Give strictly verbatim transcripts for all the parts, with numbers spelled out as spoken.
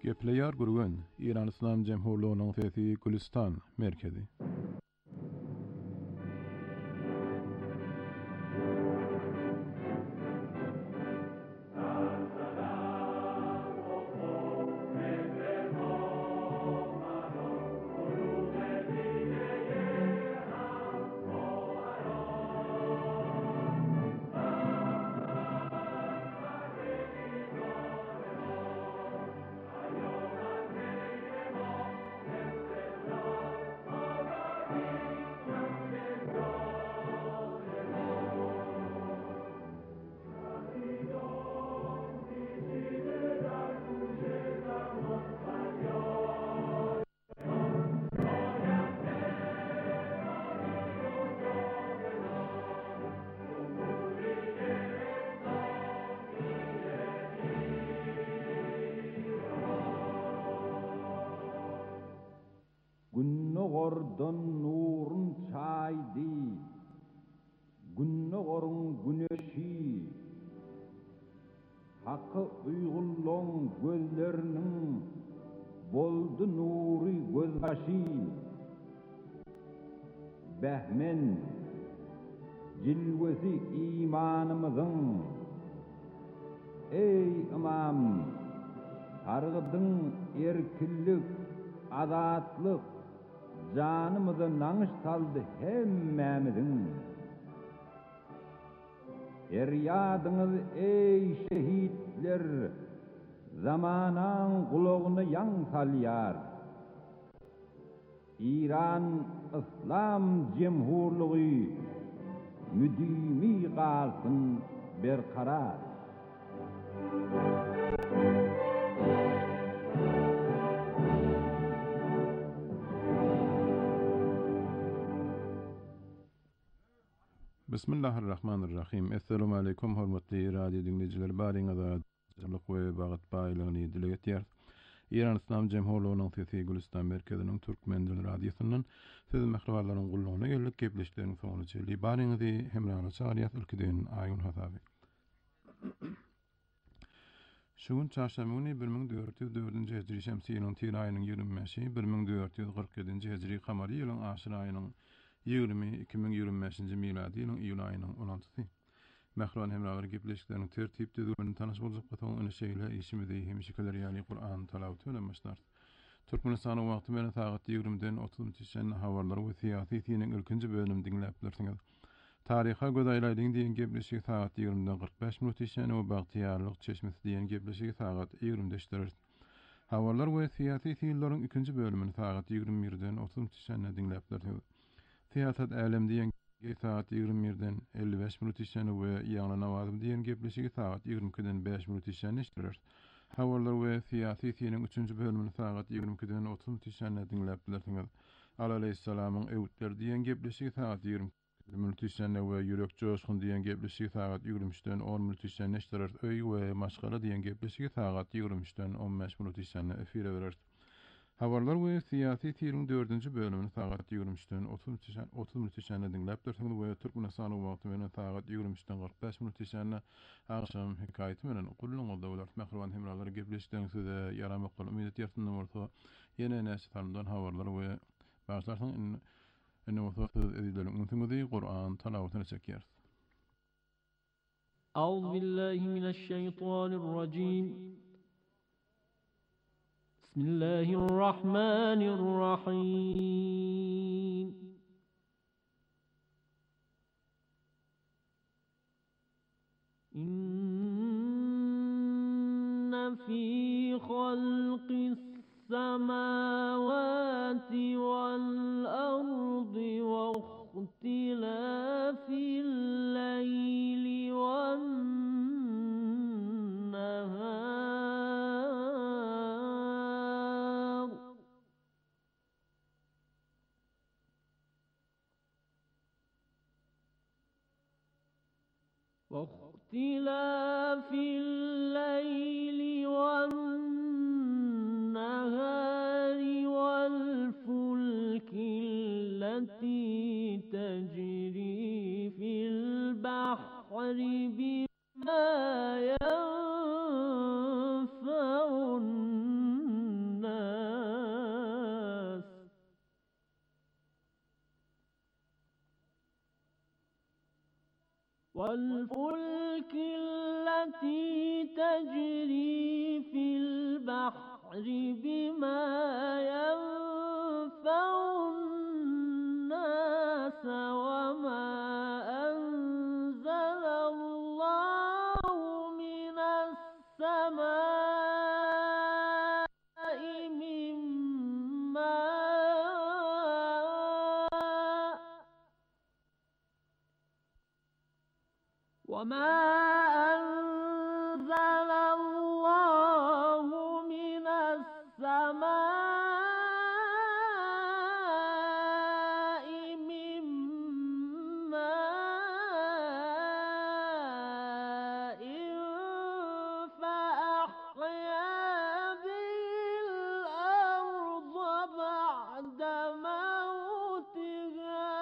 Gepleýär gurgan Iran Islam Jemhurluğynyň sesi Gülistan merkezi. Günnogordan nurun çaydi, günnogorun güneşi, hakkı uygulluğun gözlerinin boldu nuri gözbaşı. Behmen, cilvesi imanımızın, ey imam, targıdın erkillik, azatlık, canımıza nanış saldı hemmemizin. Eryadınız ey şehitler, zamanan kulağını yan salyar. İran İslam Cemhurluğu müdimi kalsın berkarar. Bismillahirrahmanirrahim. Assalamu alaykum hormatly radio dinleyijiler. Baryňyza jymlyk we bagat baýlygyny dile getýär. Iran Islam Jemhurluğynyň sesi Gülistan merkeziniň türkmen dili radiosundan siz mehribarlaryň gullugyna geldik gepleşikleriň soňuna çeli. Baryňyzy hemrana çağırýar ülkeden aýyn hasaby. Şugun çarşamyny bir ming dört ýüz dördünji hejri şemsi ýylyň týr aýynyň ýigirme beşi, bir ming dört ýüz gyrk ýedinji hejri kamary ýylyň aşyr aýynyň ýigirme iki ming ýigirme beşinji miladi ýylyň iýul aýynyň on altysy. Mehriban hemralar gepleşikleriniň tertip düzgünini tanyş boljak gotaň öne şeýle işimizi hemişekeler ýaly Qur'an talawaty bilen başlar. Türkmenistanyň wagty bilen saat ýigrimeden otuz çeşen habarlar we syýasy ýetiňiň ilkinji bölümini dinläp bilirsiňiz. Taryha göz aýlaýdyň diýen gepleşik saat ýigrimeden qırk beş minut işen we bagtyýarlyk çeşmesi diýen gepleşik saat ýigrimede işlerir. Habarlar we syýasy ýetiňleriň ikinji bölümini saat ýigirme birden otuz çeşen dinläp bilirsiňiz. Siýasat älim diýen saat ýigirme birden elli beş minut işen we ýagna nawazym diýen gepleşigi saat ýigirme ikiden beş minut işen işlerir. Habarlar we syýasy ýetiňiň üçünji bölümini saat ýigirme ikiden otuz işen dinläp bilirsiňiz. Ali aleyhissalamyň öwütleri diýen gepleşigi saat ýigirme minut işen we ýürek joşkun diýen gepleşigi saat ýigirme üçden on minut işen işlerir. Öý we maşgala diýen gepleşigi saat ýigirme üçden on beş minut işen efire berer. Habarlar we syýasy ýetiňiň dördünji bölümini saat ýigirme üçden otuz minut işen dinläp dursaňyz we Türkmenistanyň wagty bilen saat ýigirme üçden qırk beş minut işen akşam hekaýaty bilen gulluňyzda bolar. Mehriban hemralar gepleşikleriniň size ýaramak bolup umyt etýärsiň bolsa ýene näçe tandan habarlar we başlarsyň ine wagt edilen mümkünmidi Qur'an talawatyny çekýär. Auzu billahi mineşşeytanirracim. Bismillahirrahmanirrahim. İnne fî halqis semâvâti vel ardı ve ihtilâfil leyli ven nehâr ve ihtilâfil leyli ven nehâr vel fulkilleti tecri fil bahri bima yenfa'un والفلك التي تجري في البحر بما ينفع الناس وما أنزل الله من السماء من ماء وما أنزل الله من السماء من ماء فأحيا به الأرض بعد موتها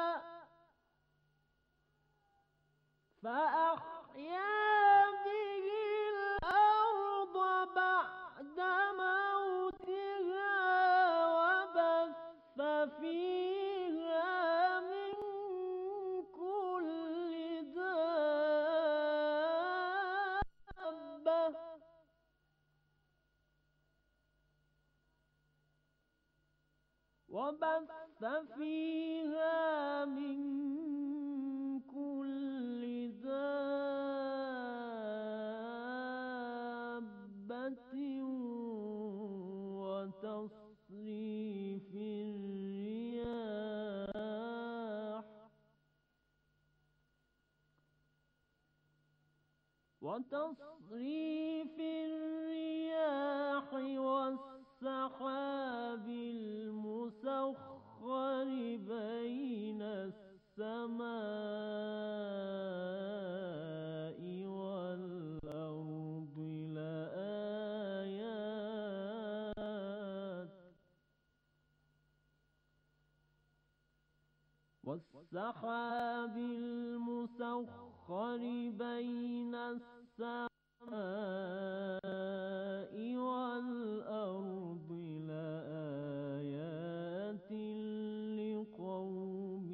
فأحيا به الأرض بعد موتها وبث فيها من كل دابة وبث فيها من كل دابة وتصريف الرياح وتصريف الرياح والسحاب المسخر بين السماء والأرض لآيات والسحاب المسخر بين السماء والأرض لآيات لقوم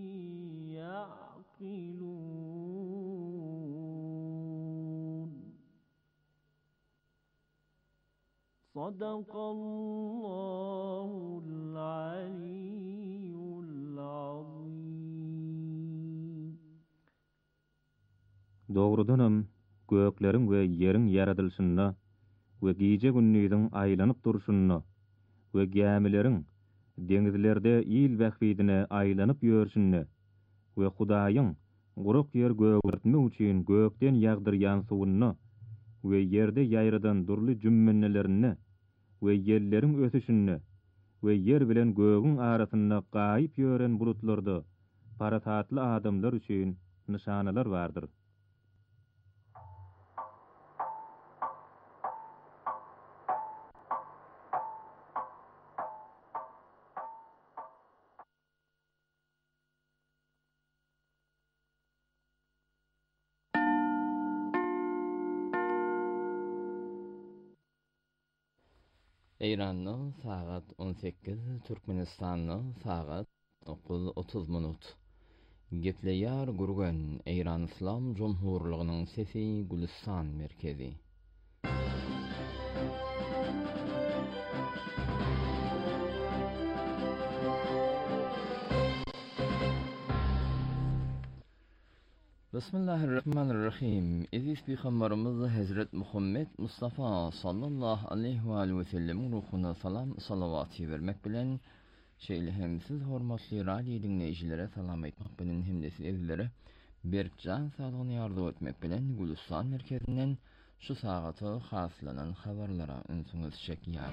يعقلون. صدق الله العلي العظيم. Doğrudanam göklerin we ýeriň ýaradylşyna we gije günnüýiň aýlanyp durşyna we gemileriň deňizlerde ýyl bähbidine aýlanyp ýörşine we Hudaýyň guruk ýer göwürtmek üçin gökden ýagdyrýan suwuny we ýerde ýaýradan durly jümmennelerini we ýerleriň ösüşini we ýer bilen gögüň arasynda gaýyp ýören bulutlarda paratatly adamlar üçin nişanalar bardyr. İran'ın saat on sekiz, Türkmenistan'ın saat dokuz otuz minut. Gepleýär gurgan Iran İslam Jomhurlygynyň sesi Gülistan merkezi. Bismillahirrahmanirrahim. Aziz Peygamberimiz Hazret Muhammed Mustafa sallallahu aleyhi ve sellem ruhuna salam salavatı vermek bilen şeýle hem siz hormatly radio dinleýijilere salam aýtmak bilen hem de sizlere berkjan sağlygyny ýardam etmek bilen Gülistan merkezinden şu sagaty haslanan habarlara ünsüňiz çekýär.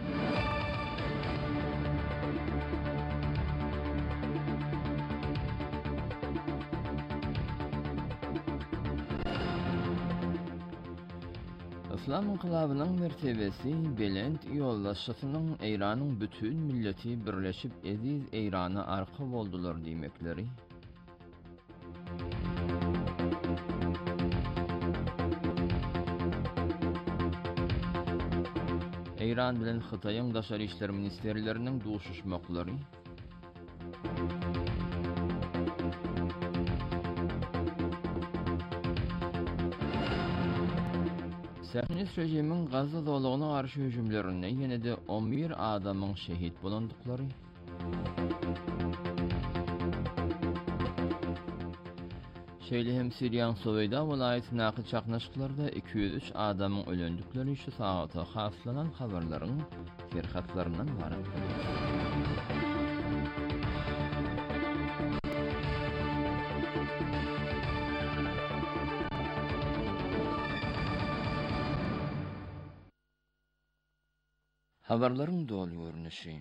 İslam inqilabynyň mertebesi belent ýollaşysynyň Iranyň bütün milleti birleşip eziz Irany arka boldular diýmekleri. Iran bilen Hytaýyň daşary işler ministerleriniň duşuşmaklary. Siyonist rejimin Gazza doluğuna karşı hücumlarında yine de on bir adamın şehit bulundukları, şeýle hem Siriýanyň Soweda welaýatyna nakil çaknaşyklarda iki yüz üç adamyň ölendikleri şu sagata haslanan habarlaryň ferhatlaryndan barat. Habarlaryň dol görnüşi.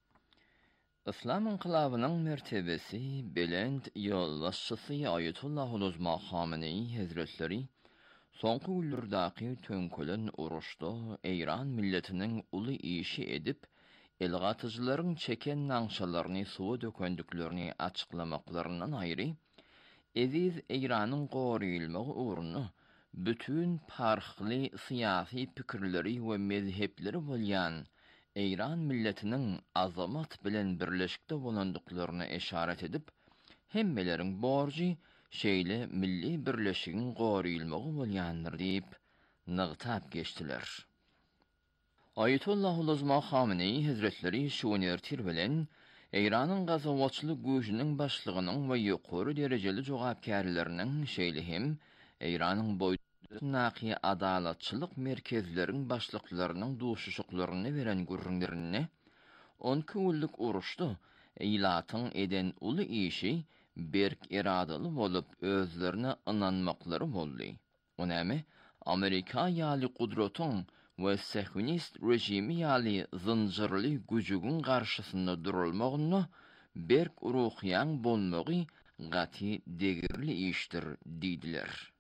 İslam inqilabynyň mertebesi belend ýolbaşçysy Aýatullah Uluzma Hamenei Hazretleri soňky günlerdaky tönkelen uruşda Eýran milletiniň uly işi edip elgatyjylaryň çeken naňşalaryny suwa dökendiklerini açyklamaklaryndan aýry, eziz Eýranyň goraýylmagy uğruna bütün parhly syýasy pikirleri we mezhepleri bolýan Eýran milletiniň azamat bilen birleşikde bolandyklaryna eşaret edip, hemmeleriň borjy şeýle milli birleşigiň goraýylmagy bolýandyr diýip nygtap geçdiler. Aýatullah Uluzma Hamenei Hazretleri şuny ertir bilen Eýranyň gazawaçylyk güýjüniň başlygynyň we ýokary derejeli jogapkärleriniň şeýle hem Eýranyň boy Naqi adalatçılık merkezlerinin başlıklarının duşuşuklarını veren gürrünlerini, on küllük uruştu, eylatın eden ulu işi berk iradalı olup özlerine inanmakları boldy. Onami, Amerika yali kudrotun ve Siyonist rejimi yali zıncırlı gücügün karşısında durulmağını berk ruhyan bolmagy gati degirli iştir diýdiler.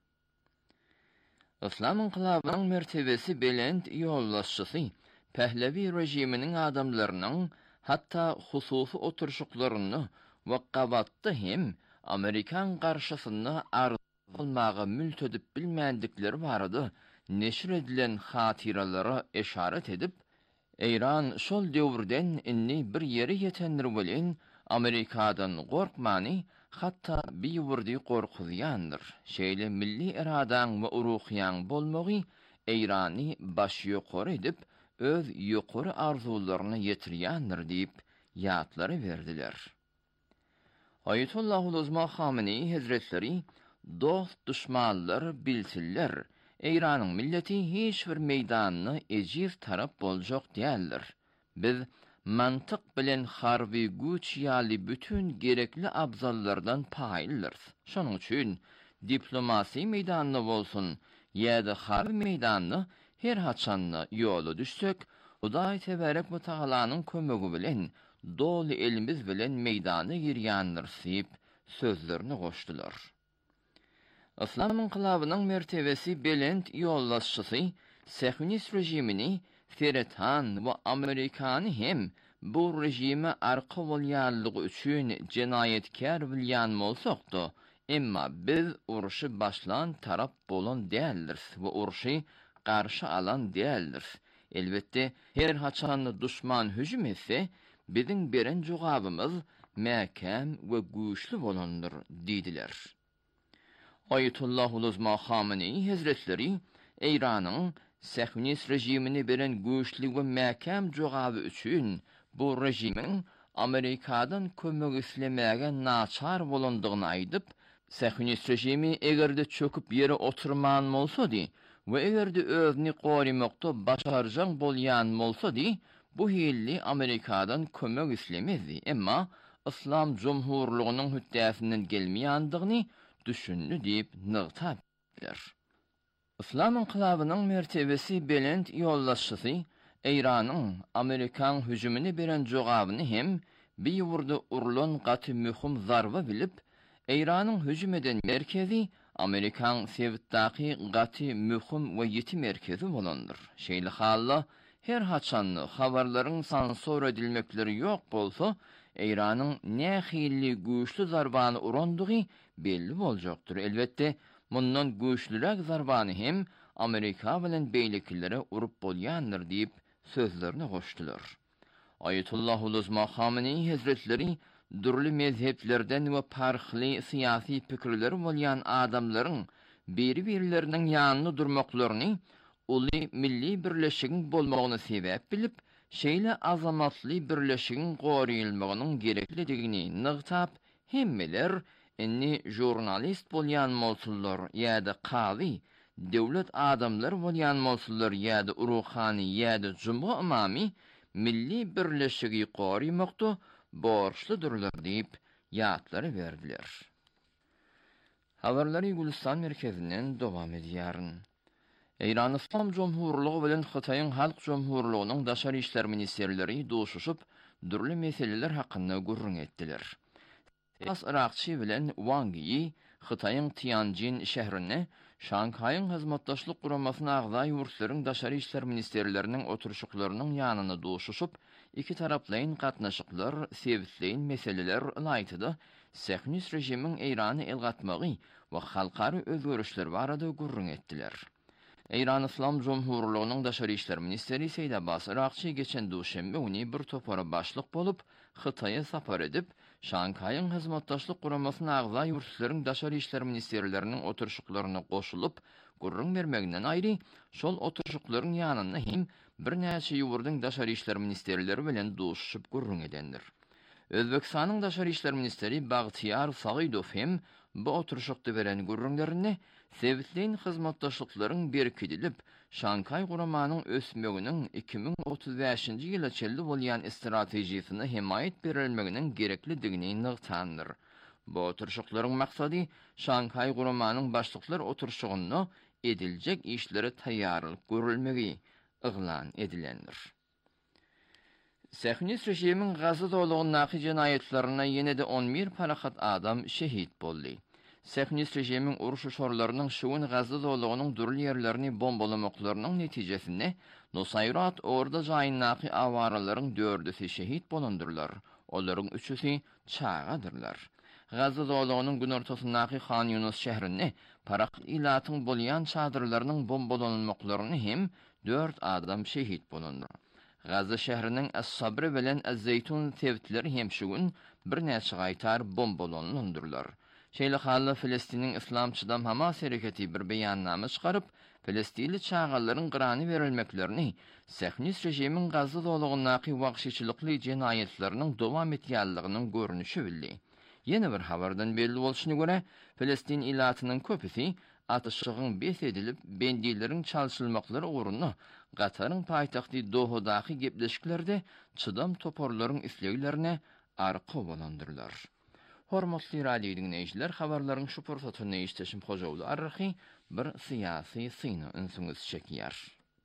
İslam inqilabynyň mertebesi belend ýollaşçysy, Pehlevi rejiminiň adamlarynyň hatta hususy oturşuklaryny we gabatda hem Amerikan garşysynda arylmagy mültedip bilmendikleri barady neşir edilen hatiralara eşaret edip, Eýran şol döwürden inni bir ýere ýetendir bilen Amerikadan gorkmany, hatta bir ýurdy gorkuyandyr. Şeýle milli iradaň we uruhyan bolmagy Eýrany baş ýokary edip, öz ýokary arzularyny ýetirýändir diýip ýatlary berdiler. Aýatullah Uluzma Hamenei Hazretleri dost düşmanlar bilsiller, Eýranyň milleti hiç bir meýdanyny ejiz tarap boljak diýerler. Biz mantyk bilen harby güç ýaly bütün gerekli abzallardan paýlylyr. Şonuň üçin diplomasi meýdanyna bolsun, ýa-da harby meýdanyna her haçanna ýoly düşsek, Hudaý tebarek we Taalanyň kömegi bilen doly elimiz bilen meýdana girýändir diýip sözlerini goşdular. İslam inqilabynyň mertebesi belend ýollaşçysy Siyonist rejimini Feratan we Amerikany hem bu rejime arka bolýanlygy üçin jenayetkär bilýän bolsakda, emma biz uruşy başlan tarap bolan däldir we uruşy garşy alan däldir. Elbetde her haçanly düşman hüjüm etse, biziň beren jogabymyz mäkem we güýçli bolandyr diýdiler. Aýatullah Uluzma Hamenei Hazretleri Eýranyň Siyonist rejimini beren güýçli we mäkem jogaby üçin bu rejimin Amerikadan kömek islemäge naçar bolandygyny aýdyp, Siyonist rejimi egerde çöküp ýere oturman bolsady we egerde özüni goraýmakda başarjak bolýan bolsady, bu hilli Amerikadan kömek islemezdi, emma İslam Cumhurluğunun hüddäsinden gelmeýändigini düşündi diýip nygtap etdiler. İslam inqilabynyň mertebesi belend ýollaşçysy Eýranyň Amerikan hüjümini beren jogabyny hem bir ýurda urulan gaty mühim zarba bilip, Eýranyň hüjüm eden merkezi Amerikan Sewitdaky gaty mühim we ýeti merkezi bolandyr. Şeýle halla her haçanly habarlaryň sansor edilmekleri ýok bolsa, Eýranyň nähili güýçli zarbany urandygy belli boljakdyr. Elbetde mundan güýçlürek zarbany hem Amerika bilen beýlekilere urup bolýandyr diýip sözlerini goşdular. Aýatullah Uluzma Hamenei Hazretleri durly mezheplerden we parhly syýasy pikirleri bolýan adamlaryň biri-birleriniň ýanyna durmaklaryny, uly milli birleşigiň bolmagyny sebäp bilip, şeýle azamatly birleşigiň goraýylmagynyň gereklidigini nygtap, hemmeler inni jurnalist bolýan bolsunlar ýa-da qady, döwlet adamlar bolýan bolsunlar ýa-da uruhany ýa-da jumgy imamy milli birleşigi goraýmakda borçludurlar diýip ýatlary berdiler. Habarlary Gülistan merkezinden dowam edýäryn. Eýran Islam Jomhurlygy bilen Hytaýyň Halk Jomhurlygynyň daşary işler ministerleri duşuşyp, dürli meseleler hakynda gurrun etdiler. As Irakçy bilen Wang Yi Hytaýyň Tianjin şäherine Şanghaýyň hyzmatdaşlyk guramasyna agzaý ýurtlaryň daşary işler ministerleriniň oturuşyklarynyň ýanyna duşuşyp, iki taraplaryň gatnaşyklar, sebitleýin meseleler aýtdy. Sehnis rejimiň Eýrany elgatmagy we halkary özgörüşler barada gurrun etdiler. Eýran Islam Jomhurlygynyň daşary işler ministeri Seýid Abbas Irakçy geçen duşembe uny bir topara başlyk bolup Hytaýa sapar edip, Şanghaýyň hyzmatdaşlyk guramasyna agzaý ýurtlaryň daşary işler ministerleriniň oturuşyklaryna goşulyp, gurrun bermeginden aýry, şol oturuşyklaryň ýanyna hem bir näçe ýurdyň daşary işler ministerleri bilen duşuşyp gurrun edendir. Özbekistanyň daşary işler ministeri Bagtyar Sagydow hem bu oturuşykda beren gurrunlaryny sebitleýin hyzmatdaşlyklaryň berkidilip, Şanghaý guramanyň ösmeginiň iki bin otuz beşinji ýyla çelli bolýan stratejiýasyny himayet berilmeginiň gereklidigini nygtandyr. Bu oturuşyklaryň maksady Şanghaý guramanyň başlyklar oturuşygyny ediljek işlere taýýarlyk görülmegi yglan edilendir. Sehnis rejimiň Gaza dowlatynyň jinayetlerine ýene-de on bir parahat adam şehit boldy. Sehnis rejimiň uruşy şorlarynyň şuwun Gaza dowlatynyň durly ýerlerini bombalamaklarynyň netijesinde Nusayrat orda jaýyndaky awaralyryň dördüsi şehit bolundyrlar. Olaryň üçüsi çagadyrlar. Gaza dowlatynyň günortasyndaky Khan Yunus şäherinde parak ilatyň bolýan çadyrlarynyň bombalanmaklaryny hem dört adam şehit bolundy. Gaza şäheriniň Es-Sabr bilen Ez-Zeytun tewtleri hem şugun bir näçe gaýtar bombalanýandylar. Şeýle hally Filistiniň İslamçydam Hamas hereketi bir beýannama çykaryp, Filistinli çağalaryň gyrany berilmeklerini, Sehnis rejimiň Gaza dowlatynyň wagşyçylykly jinayetleriniň dowam etýänliginiň görnüşi bildi. Ýene bir habardan belli bolşyna görä, Filistin ilatynyň köpüsi atışygyň bes edilip, bendileriň çalşylmaklary uğruna Gataryň paýtagty Dohadaky gepleşiklerde çydam toporlaryň isleglerine arka bolandyrlar. Hormatly radio dinleýijiler, habarlaryň şu pursatyny eşdeşim hojawly arky bir syýasy syny ünsüňiz çekýär.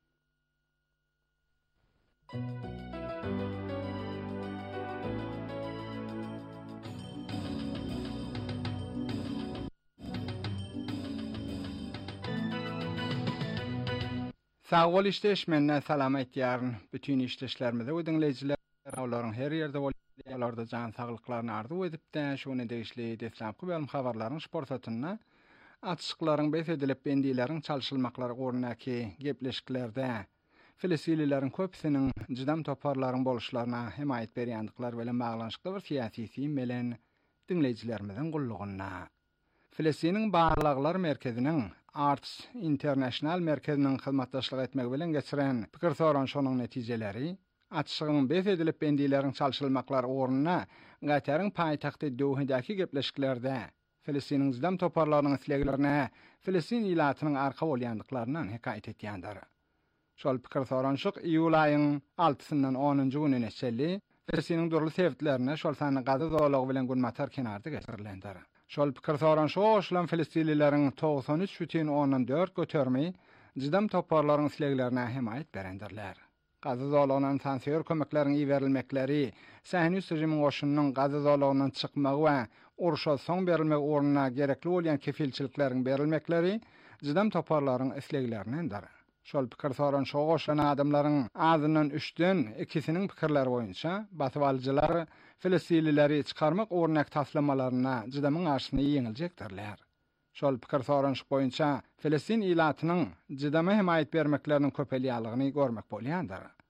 Sağ ol işdeşmenden salam etýäryn. Bütün işdeşlerimize we dinleýijiler olaryň her ýerde bolýarlarda jan saglyklaryny arzuw edipden şonu degişli desläpki bilen habarlaryň şportatyna atışyklaryň bes edilip bendileriň çalşylmaklary gornaky gepleşiklerde Filistinlilerin köpsiniň jydam toparlaryň boluşlaryna himayet berýändikler bilen maglanyşykly bir siýasy melen dinleýijilerimizin gullugyna. Filistiniň Barlaglar merkeziniň Arts International merkeziniň hyzmatdaşlyk etmek bilen geçiren pikir soran şonuň netijeleri, atışygyň bes edilip bendileriň çalşylmaklary ornuna Gataryň paýtagty Dohadaky gepleşiklerde Filistiniň jydam toparlarynyň isleglerine Filistin ilatynyň arka bolýandyklaryny hekaýet etýändir. Şol pikir soranşyk iýul aýynyň altysyndan onunju gününe çelli Filistiniň durly sebitlerine şol sany Gaza dowlaty bilen günmatar kenarda geçirilendir. Şol pikir soranşyk oşlan Filistinlileriň doksan üç бүтүн onuň dört götermi jydam toparlaryň isleglerine himayet berendirler. Gaza dowlatynyň sansör kömekleriniň iýerilmekleri, Sahnis rejimiň oşunyň Gaza dowlatynyň çykmagy we uruşa soň berilmek ornuna gerekli bolýan kefilçilikleriň berilmekleri jydam toparlaryň isleglerindendir. Şol pikir soranşyk oşlan adamlaryň azyndan üçden ikisiniň pikirleri boýunça batyp alyjylar Filistinlileri çykarmak ornak taslamalaryna jydamyň arşyny ýeňiljekdirler. Şol pikir soranşyk boýunça Filistin ilatynyň jydama himayet bermekleriniň köpelýänligini görmek bolýandyr.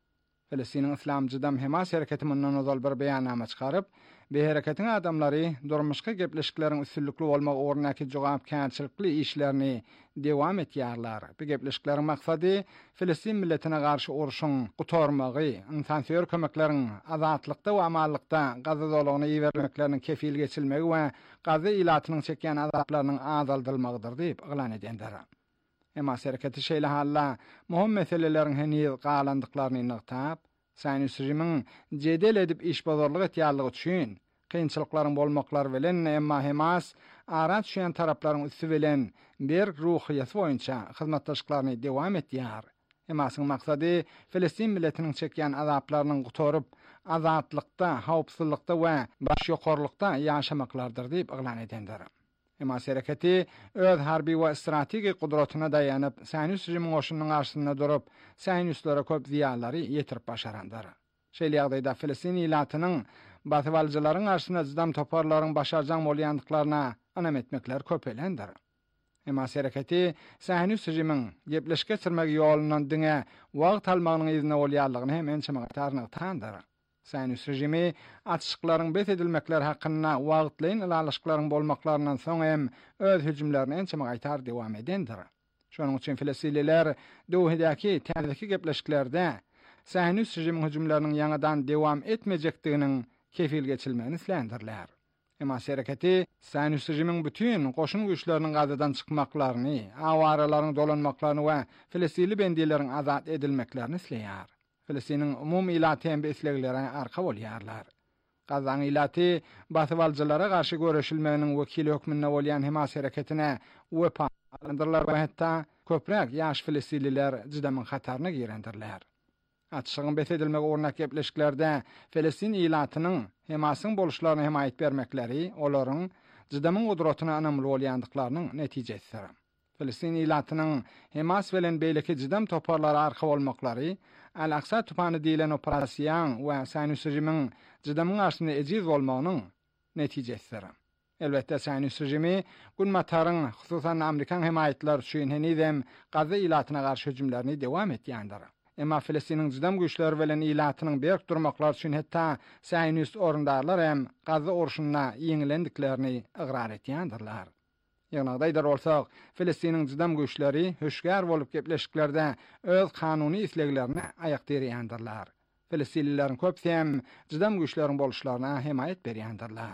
Filistin'in İslamcıdam Hamas hereketi mundan ozal bir beýannama çykaryp, bu hereketin adamlary durmuşky gepleşiklerin üstünlükli bolmak ornaky jogapkärçilikli işlerini dewam etýärler. Bu gepleşiklerin maksady Filistin milletine garşy uruşyň gutarmagy, insansöýer kömekleriň azatlykda we amallikda Gaza dolagyny iýermekleriniň kefil geçilmegi we Gaza ilatynyň çekýän azaplarynyň azaldylmagydyr diýip ýylan edýänler. Hamas hereketi şeýle halla muhim meselelerin heniz galandyklaryny nykap, Sionist rejimiň jedel edip iş bazarlyk etýärligi üçin kynçylyklaryň bolmaklary bilen emma Hamas arat şeýän taraplaryň üstü bilen bir ruhyýaty boýunça hyzmatdaşlyklaryny dewam etýär. Hamasyň maksady Filistin milletiniň çekýän azaplarynyň gutoryp, azatlykda, hawpsuzlykda we baş ýokarlykda ýaşamaklardyr diýip ýylan edýänler. Hamas hereketi öz harbi we strategik gudratyna daýanyp, Sionist rejimiň oşunyň garşysynda durup, Sionistlere köp ziýanlary ýetirip başarandyr. Şeýle ýagdaýda Filistin ilatynyň batywalyjylaryň garşysyna zyzdam toparlaryň başarjak bolýandyklaryna anam etmekler köpelendir. Hamas hereketi Sionist rejimiň gepleşik geçirmek ýolundan diňe wagt almagynyň izine bolýarlygyny hem ençeme tarnyqtandyr. Sionist rejimi atışıklaryň bet edilmekler hakkynda wagtlaýyn ilalyşyklaryň bolmaklarynyň soň hem öz hüjümlerini ençeme gaýtar dewam edendir. Şonuň üçin Filistinliler Dohadaky täzeki gepleşiklerde Sionist rejimiň hüjümleriniň ýangadan dewam etmejekdiginiň kefil geçilmegini islendirler. Hamas hereketi Sionist rejimiň bütün goşun güýçleriniň Gazadan çykmaklaryny, awaralarning dolanmaklaryny we Filistinli bendiýeleriň azat edilmeklerini isleýär. Filistin'in umum ilaty hem islegilerine arka bolýarlar. Gazan ilaty batywalyjylara garşy göreşilmeginiň wekili hökmünde bolýan Hamas hereketine wepa alındyrlar we hatda köprek ýaş Filistinliler jydamyň hataryna girendirler. Atşygyň bet edilmegi ornak gepleşiklerde Filistin ilatynyň Hamasyň boluşlaryna himayet bermekleri olaryň jydamyň gudratyna anamly bolýandyklarynyň netijesidir. Filistin ilatynyň Hamas bilen beýleki jydam toparlary arka bolmaklary Al-Aqsa tupany diýilen operasiýan we Sionist rejimiň jydamyň garşysynda ejiz bolmagynyň netijesidir. Elbetde Sionist rejimi Gunmataryň, hususan Amerikan himayetleri üçin henizem Gaza ilatyna garşy hüjümlerini dewam etýändir. Emma Filistiniň jydam güýçleri bilen ilatynyň berk durmaklar üçin hatda Sionist orundarlar hem Gaza uruşyna ýeňilendiklerini ygrar etýändirler. Ýagnaýdaýlar bolsak, Filistiniň jydam güýçleri höşgär bolup gepleşiklerde öz kanuny islegilerini aýakdyrýandylar. Filistinlileriň köpsi hem jydam güýçleriň boluşlaryna himayet berýändirler.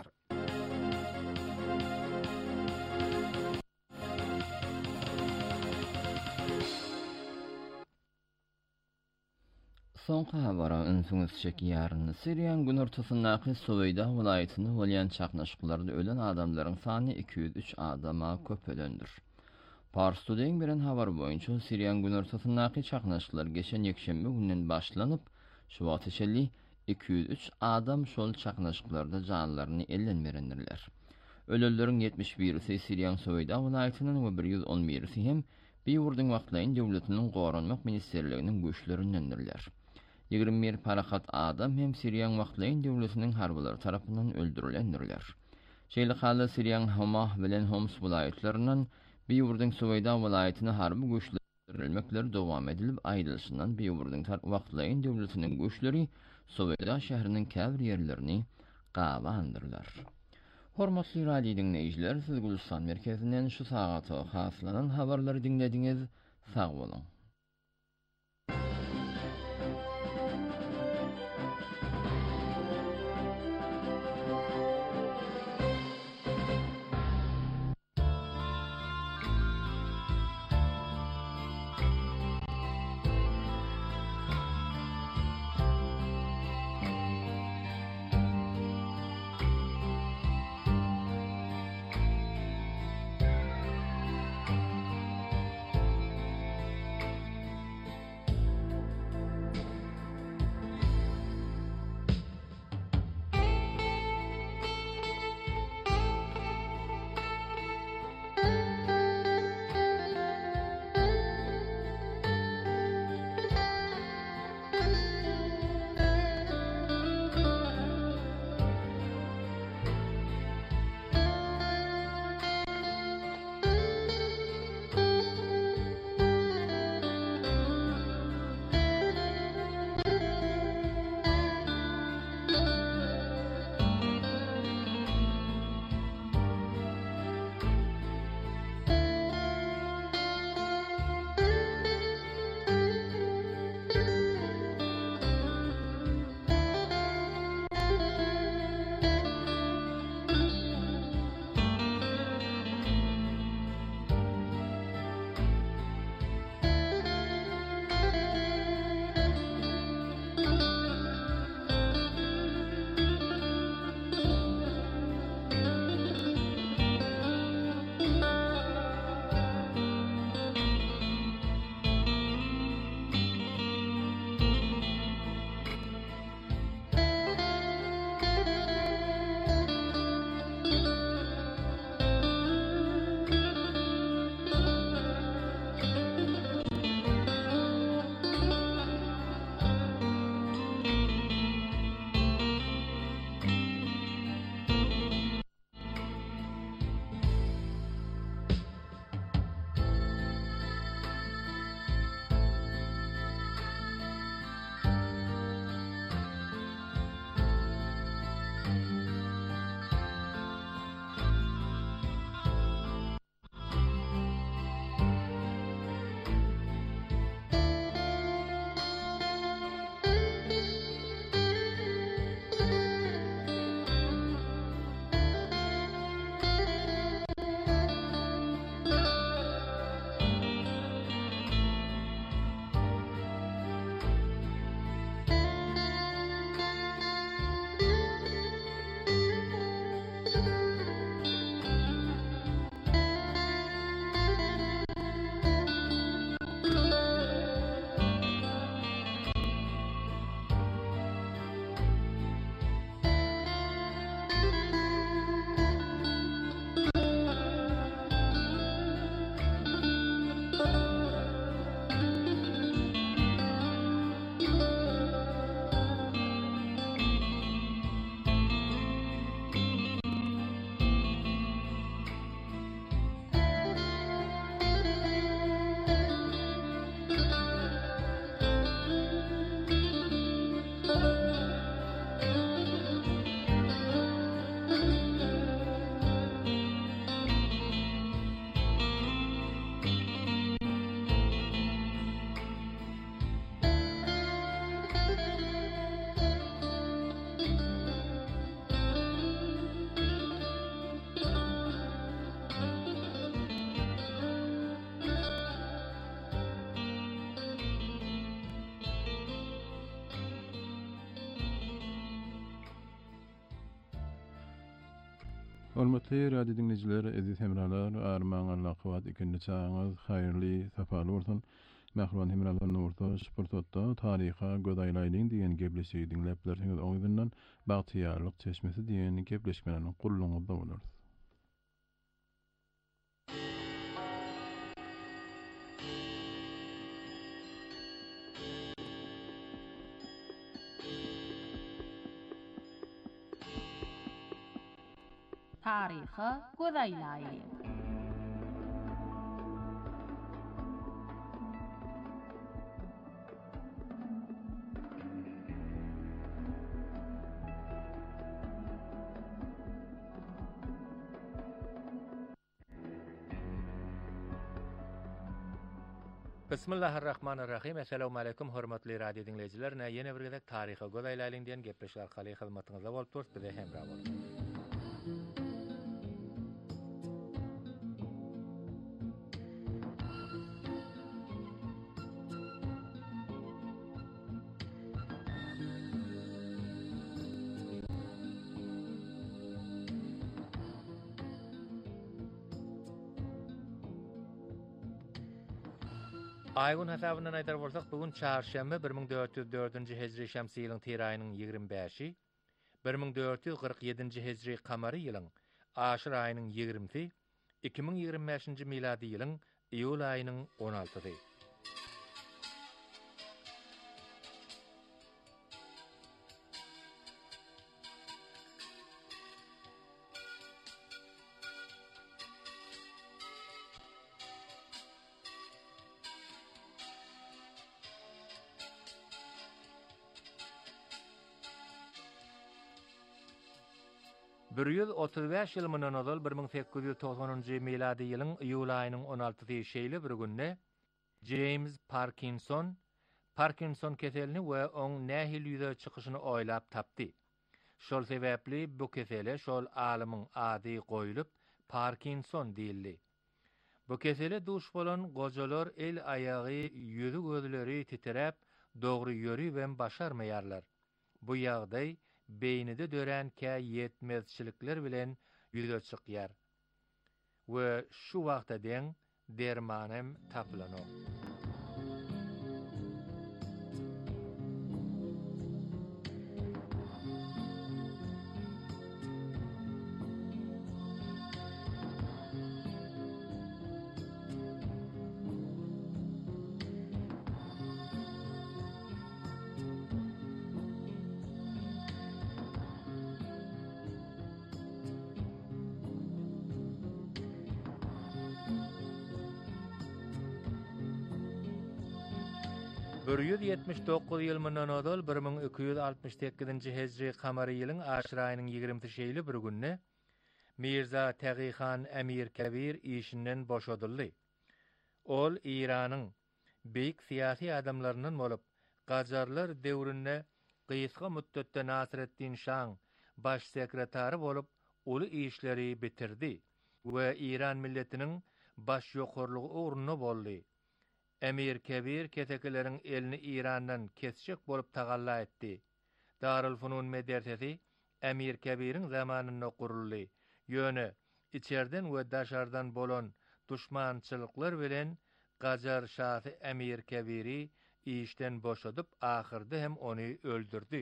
Soňky habara ünsüňiz çekýärni. Siriýan gün ortasyndaky Soweýda welaýatyny bolýan çaknaşyklarda ölen adamlaryň sany iki yüz üç adama köpelendir. Pars Today'ň beren habar boýunça Siriýan gün ortasyndaky çaknaşyklar geçen ýekşembe günden başlanyp, şu wagt içeli iki yüz üç adam şol çaknaşyklarda janlaryny elden berendirler. Ölenleriň yetmiş birisi Siriýan Soweýda welaýatynyň we bir yüz on birisi hem Beýurdyň wagtlaýyn döwletiniň Goranmak ministerliginiň güýçlerindendirler. ýygrimi bir parakat adam hem Siriýan wagtlaýyn döwletiniň harbylary tarapyndan öldürilendirler. Şeýle hally Siriýan Hama bilen Homs welaýatlarynyň Beýurdyň Soweýda welaýatyny harby güýçlendirilmekleri dowam edilip, aýdylşyndan Beýurdyň wagtlaýyn döwletiniň güýçleri Soweýda şäheriniň käbir ýerlerini gabandyrlar. Hormatly radio dinleýijiler, siz Gulistan merkezinden şu sagata haslanan habarlary dinlediňiz. Sag bolun. Hormatly radio dinleyijiler, aziz hemralar, armağan Allah kıvat ikinci çağınız hayırlı, safalı bolsun. Mähruman hemralar nurta, sportda, tariha, gödaylaýlyň diýen gepleşigi dinläp berýärsiňiz. Oňyzdan bagtyýarlyk çeşmesi diýen gepleşmelerini gulluňyzda bolar. Tariha gödäýläýin. Bismillahirrahmanirrahim. Assalamu alaykum hormatly radio dinleyijiler. Näme bir gezek taryha gödäýläýin diýen gepleşik arkaly hyzmatyňyzda bolup durýar, bize hemra bolun. Aýgyn hesabyna aýdar bolsak, bugun çarşamba bir ming dört ýüz dördünji hejri şämsi ýylyň tyr aýynyň ýigirmi beşi, bir ming dört ýüz kırk ýedinji hejri kamary ýylyň aşyr aýynyň ýigrimisi, iki ming ýigirmi beşinji miladi ýylyň iýul aýynyň on altysy. bir yüz otuz beş ýyl mundan ozal bir ming sekiz ýüz togsonunji miladi ýylyň iýul aýynyň on altysy şeýle bir günde James Parkinson Parkinson keselini we oň nähil ýüze çykyşyny oýlap tapdy. Şol sebäpli bu kesele şol alymyň ady goýulyp Parkinson diýildi. Bu kesele duş bolan gojalar el aýagy, ýüzü gözleri titrep dogry ýöri we başarmaýarlar. Bu ýagdaý beýnide dörenkä ýetmezçilikler bilen ýüze çykýar. We şu wagtda deň dermanem taplanok. bir yüz ýetmiş dokuz ýyl mundan ozal bir ming iki ýüz altmış sekizinji hejri kamary ýylyň aşyr aýynyň ýigrimisi şeýle bir günde Mirza Tagîxan Emir Kebir işinden boşadyldy. Ol Iranyň beýik syýasy adamlaryndan bolup, Gajarlar döwründe gysga müddetde Nasreddin Şah baş sekretary bolup, uly işleri bitirdi we Iran milletiniň baş ýokurlugy ugruna boldy. Emir Kebir keteklerin elini İran'dan kesecek bolup tagalla etdi. Darülfunun medresesi Emir Kebir'in zamanında kuruldy. Ýöne içerden we daşardan bolan düşmançylyklar bilen Gajar şahy Emir Kebir'i işten boşadyp ahyrda hem onu öldürdi.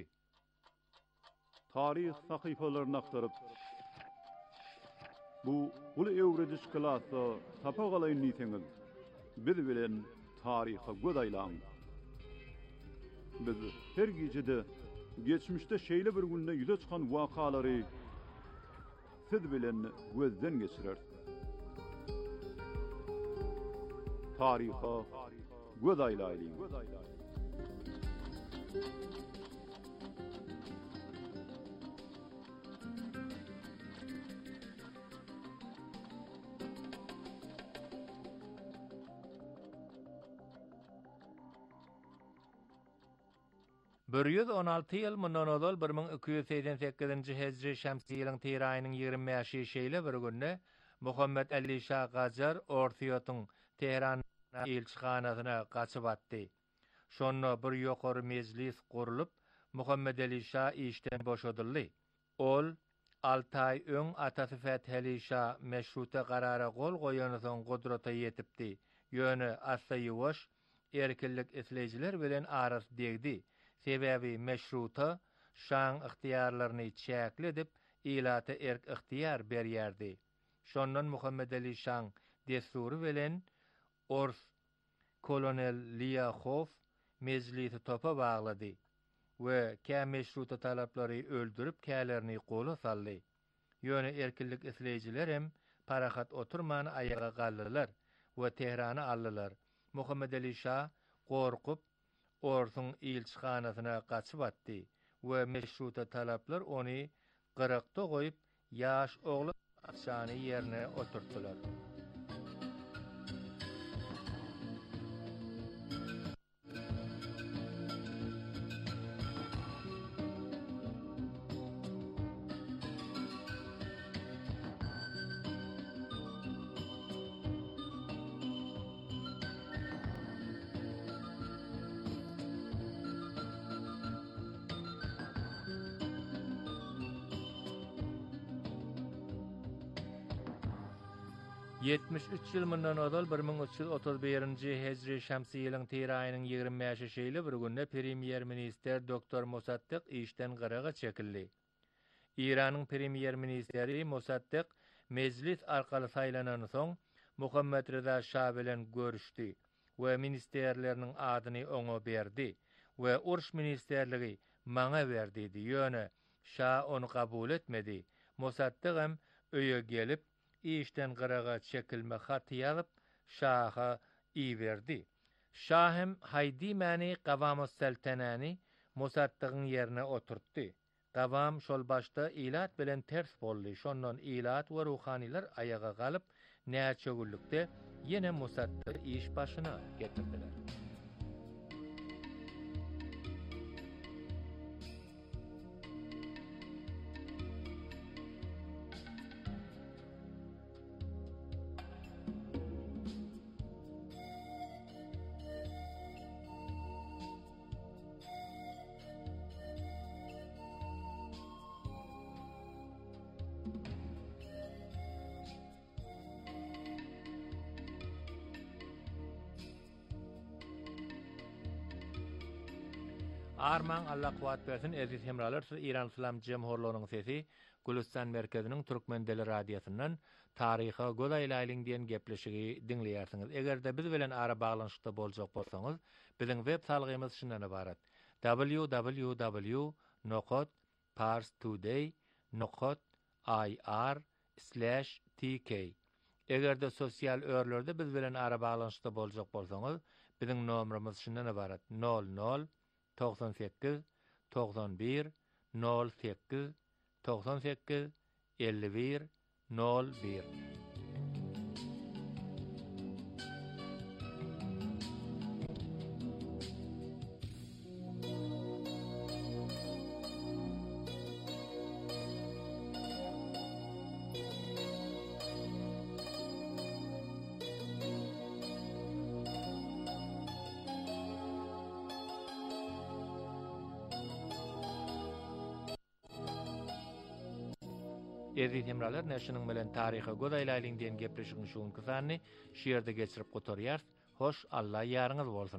Tarih sahyfalaryny aktaryp bu uly ewrediş klasy tapa galaýyn diýseňiz, biz bilen tariha gödäýläň. Biz her gijede geçmişde şeýle bir günde ýüze çykan wakalary siz bilen gözden geçirer. Tariha gödäýläýin. bir yüz on altı ýyl mundan ozal bir ming iki ýüz seksen sekizinji hejri şämsi ýylyň tyr aýynyň ýigirmi beşi şeýle bir günde Muhammed Ali Şah Gajar Orsiýotyň Tehran elçixanasyna gaçyp atdy. Şonda bir ýokary mejlis gurulup Muhammed Ali Şah işden boşadyldy. Ol Altay öň atasy Fetheli Şah meşruta garara gol goýany soň gudrata ýetipdi. Ýöne assa ýuwaş erkinlik isleýjiler bilen aras degdi. Sebäbi meşruta şaň ıhtiýarlaryny çäkli edip ilata erk ıhtiýar berýärdi. Şondan Muhammed Ali Şaň destury bilen Ors kolonel Liahof mezlisi topa baglady we kä meşruta talaplary öldürip kälerini gola saldy. Ýöne erkinlik isleýjiler hem parahat oturman ayaga galdylar we Tehrany aldylar. Muhammed Ali Şah gorkup Orsun ilçhanasyna gaçyp atdy we meşruta talaplar ony gyrykda goýup ýaş ogly Şany ýerine oturtdylar. yetmiş üç ýyl mundan odal bir ming üç ýüz otuz birinji Hejri şämsi ýylyň Tyr aýynyň ýygrimi beşinji şeýli bir günde premier minister doktor Mossaddeq işden gyraga çekildi. İranyň premier ministeri Mossaddeq mezlis arkaly saýlanan soň Muhammed Reza Şah bilen görüşdi we ministerleriniň adyny oňa berdi we urş ministerligi maňa berdi diýdi. Ýöne Şah onu kabul etmedi. Mossaddeq hem öýe gelip işden gyraga çekilme haty ýazyp Şaha iýberdi. Şah hem haýdy mäni Gawam Seltenani Mossaddeqyň ýerine oturtdy. Gawam şol başda ilat bilen ters boldy. Şondan ilat we ruhaniler ayaga galyp näçe günlükde ýene Mossaddeq iş başyna getirdiler. Arman Allah kuwat bersin eziz hemralar, siz İran İslam Cemhurluğunyň sesi Gülistan merkeziniň Türkmen dili radiosundan taryha godaýlaýlyň diýen gepleşigi dinleýärsiňiz. Egerde biz bilen ara baglanşykda boljak bolsaňyz, biziň web salgymyz şundan ibarat: w w w nokta parstoday nokta i r slash t k. Egerde sosial örlerde biz bilen ara baglanşykda boljak bolsaňyz, biziň nomerimiz şundan ibarat: nol nol doksan sekiz doksan bir nol sekiz doksan sekiz elli bir nol bir. Eziz hemralar, näşiniň bilen taryha godaýlaýlyň diýen gepleşigiň şuň kysany şeýerde geçirip gotarýar. Hoş, Allah ýaryňyz bolsun.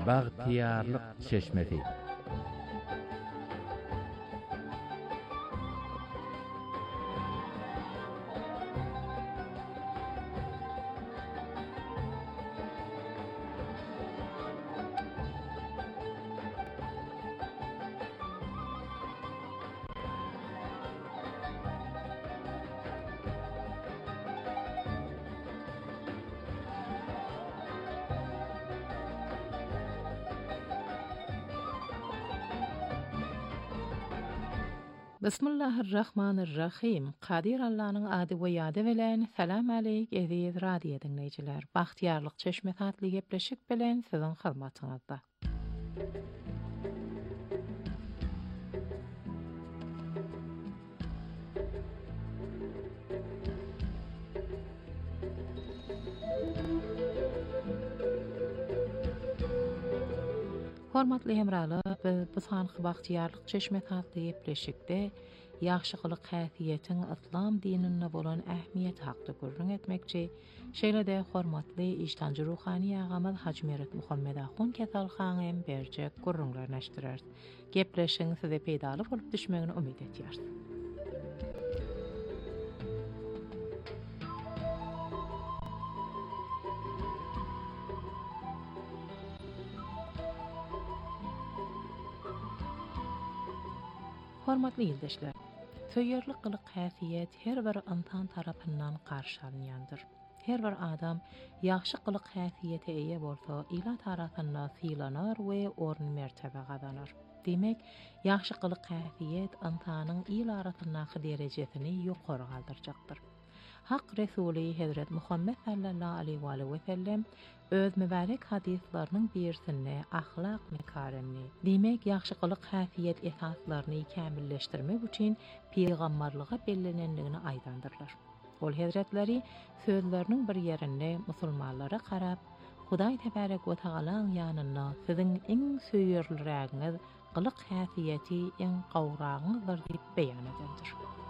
Baghtiyarlyk çeşmesi. Bismillahirrahmanirrahim. Qadir Allah'ın adı ve yadı bilen salam aleyk eziz radio dinleyiciler. Baxtiyarlyk çeşme tatlı gepleşik bilen sizin hizmetinizde. Hormatly hemralar, biz bu sanky baxtiyarlyk çeşme tatlı gepleşikde ýaxşylyk häsiýetiň İslam dinine bolan ähmiýeti hakda gurrun etmekçi. Şeýle-de hormatly ijtanjy ruhany ýagamyz Haji Meret Muhammed Ahun Kesalxanym berjek gurrunlar näşdirer. Gepleşiň size peýdaly bolup düşmegini umyt etýär. Hormatly ýurtdaşlar, söýýärlik gylyk häsiýet her bir insan tarapyndan garşalanýandyr. Her bir adam ýaxşy gylyk häsiýete eýe bolsa, ila tarapyndan sylanar we orny mertebe gazanır. Demek, ýaxşy gylyk häsiýet insanyň ila arasyndaky derejesini ýokary galdyrjakdyr. Hak Resuli Hazret Muhammed sallallahu aleyhi ve sellem öz mübarek hadislarının birisinde ahlak mekarenini, demek ýaxşy gylyk häsiýet esaslaryny kämilleşdirmek üçin peýgamberliğe bellenenligini aýdandyrlar. Ol Hazretleri sözlerinin bir yerinde musulmanlara karap, Hudaý tebarek we taalaň ýanyna siziň iň söýerlirägiňiz gylyk häsiýeti iň gowragyňyzdyr diýip beýan edendir.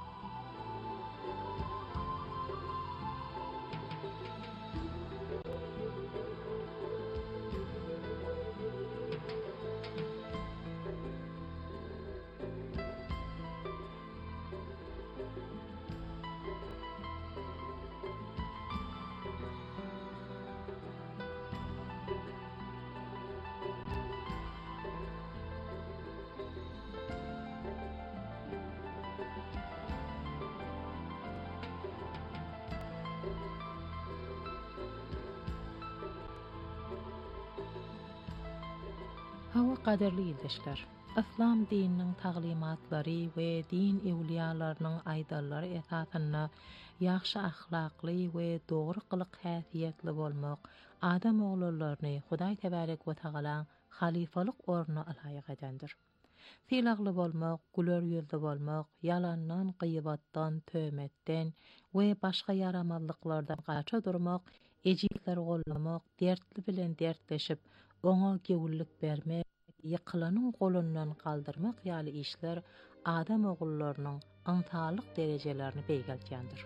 Hawa qaderli ýurtdaşlar, İslam dininiň taglimatlary we din ewliýalarynyň aýdallary esasynda ýaxşy ahlakly we dogry gylyk häsiýetli bolmak adam oglalaryny Hudaý tebarek we taala halifalyk orna alaýyk edendir. Filagly bolmak, güler ýüzli bolmak, yalandan, gıybatdan, töhmetden we başga yaramazlyklardan gaça durmak, ejikler gollamak, dertli bilen dertleşip oňa gewillik bermek, ýykylanyň golundan galdyrmak ýaly işler adam ogullarynyň antalyk derejelerini beýgeltýändir.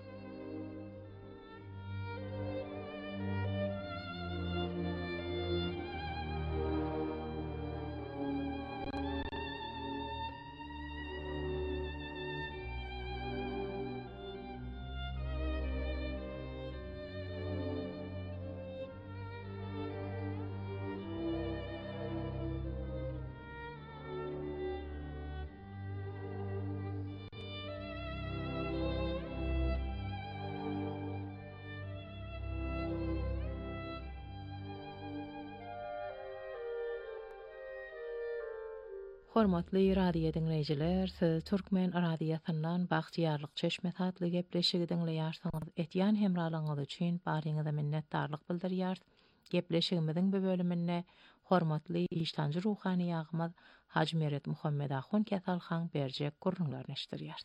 Hormatly radio dinleyijiler, siz Türkmen radiosundan Baxtiyarlyk çeşme tatly gepleşigi dinleýärsiňiz. Etýän hemralaryňyz üçin baryňyza minnetdarlyk bildirýär. Gepleşigimiziň bu bölüminde hormatly ijtanjy ruhany ýagymyz Haji Meret Muhammed Ahun Kesalxan berjek gurrunlar näşdirýär.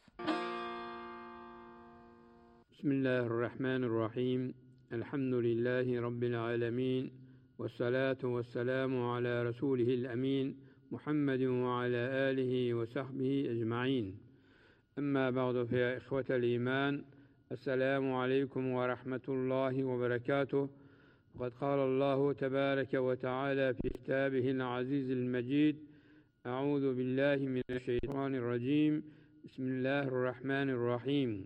Bismillahirrahmanirrahim. Elhamdülillahi rabbil alamin. Vessalatu vesselamu ala rasulihil amin. Muhammedin ve ala alihi ve sahbihi ecmaîn. Amma ba'du fe ihvetel iman. Esselamu aleyküm ve rahmetullahi ve berekatuh. وقد قال الله تبارك وتعالى في كتابه العزيز المجيد: أعوذ بالله من الشيطان الرجيم، بسم الله الرحمن الرحيم.